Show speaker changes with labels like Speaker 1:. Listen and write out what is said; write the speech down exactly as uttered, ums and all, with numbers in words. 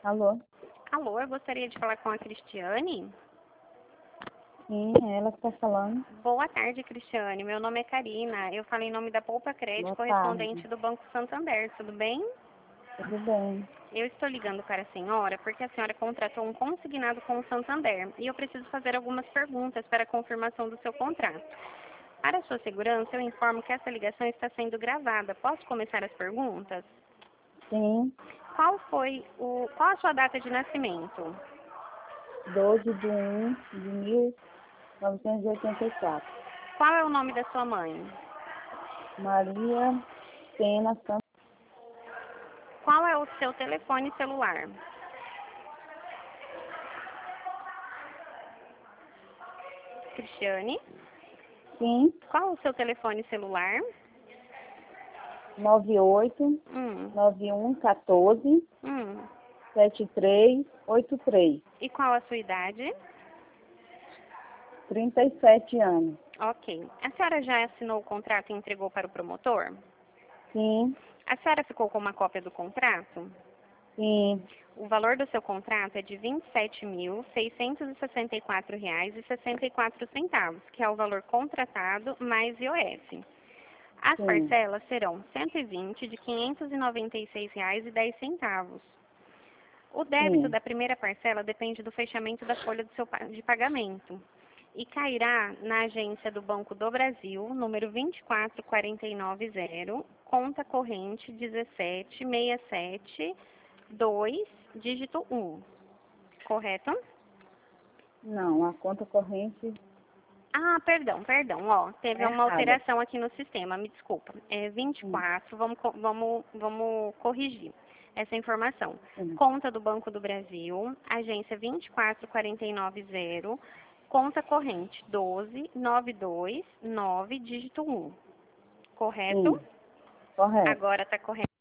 Speaker 1: Alô?
Speaker 2: Alô, eu gostaria de falar com a Cristiane.
Speaker 1: Sim, é ela que está falando.
Speaker 2: Boa tarde, Cristiane. Meu nome é Karina. Eu falo em nome da Poupa
Speaker 1: Boa
Speaker 2: Crédito,
Speaker 1: tarde.
Speaker 2: correspondente do Banco Santander. Tudo bem?
Speaker 1: Tudo bem?
Speaker 2: Eu estou ligando para a senhora porque a senhora contratou um consignado com o Santander e eu preciso fazer algumas perguntas para a confirmação do seu contrato. Para a sua segurança, eu informo que essa ligação está sendo gravada. Posso começar as perguntas?
Speaker 1: Sim,
Speaker 2: Qual foi o, qual a sua data de nascimento?
Speaker 1: doze de um de mil novecentos e oitenta e quatro.
Speaker 2: Qual é o nome da sua mãe?
Speaker 1: Maria Pena Santos.
Speaker 2: Qual é o seu telefone celular? Cristiane,
Speaker 1: Sim,
Speaker 2: qual o seu telefone celular?
Speaker 1: nove oito
Speaker 2: Hum,
Speaker 1: nove um um quatro
Speaker 2: hum.
Speaker 1: sete três oito três.
Speaker 2: E qual a sua idade?
Speaker 1: trinta e sete anos.
Speaker 2: Ok. A senhora já assinou o contrato e entregou para o promotor?
Speaker 1: Sim,
Speaker 2: A senhora ficou com uma cópia do contrato?
Speaker 1: sim,
Speaker 2: O valor do seu contrato é de vinte e sete mil, seiscentos e sessenta e quatro reais e sessenta e quatro centavos, que é o valor contratado mais I O F. As
Speaker 1: sim,
Speaker 2: parcelas serão cento e vinte de quinhentos e noventa e seis reais e dez centavos. O débito
Speaker 1: sim,
Speaker 2: da primeira parcela depende do fechamento da folha do seu pa- de pagamento e cairá na agência do Banco do Brasil, número vinte e quatro quatro nove zero, conta corrente dezessete sessenta e sete dois, dígito um. Correto?
Speaker 1: não, a conta corrente
Speaker 2: Ah, perdão, perdão, ó, teve
Speaker 1: é
Speaker 2: uma
Speaker 1: errada.
Speaker 2: alteração aqui no sistema, me desculpa. É
Speaker 1: Sim,
Speaker 2: vinte e quatro, vamos, co- vamos, vamos corrigir essa informação.
Speaker 1: sim,
Speaker 2: Conta do Banco do Brasil, agência vinte e quatro quatro nove zero, conta corrente doze nove dois nove, dígito um. Correto?
Speaker 1: sim, correto.
Speaker 2: Agora está correto.